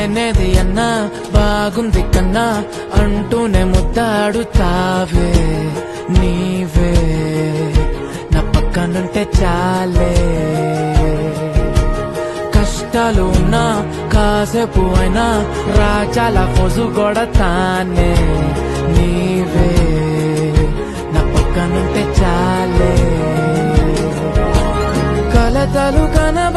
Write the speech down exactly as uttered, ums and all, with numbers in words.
అనేది అన్నా బాగుంది కన్నా అంటూనే ముద్దాడుతావే నీవే నా పక్కనుంటే చాలే కష్టాలు ఉన్నా కాసేపు అయినా రాజాల ఫోజు కొడతానే నీవే నా పక్కనుంటే చాలే కలతలు కన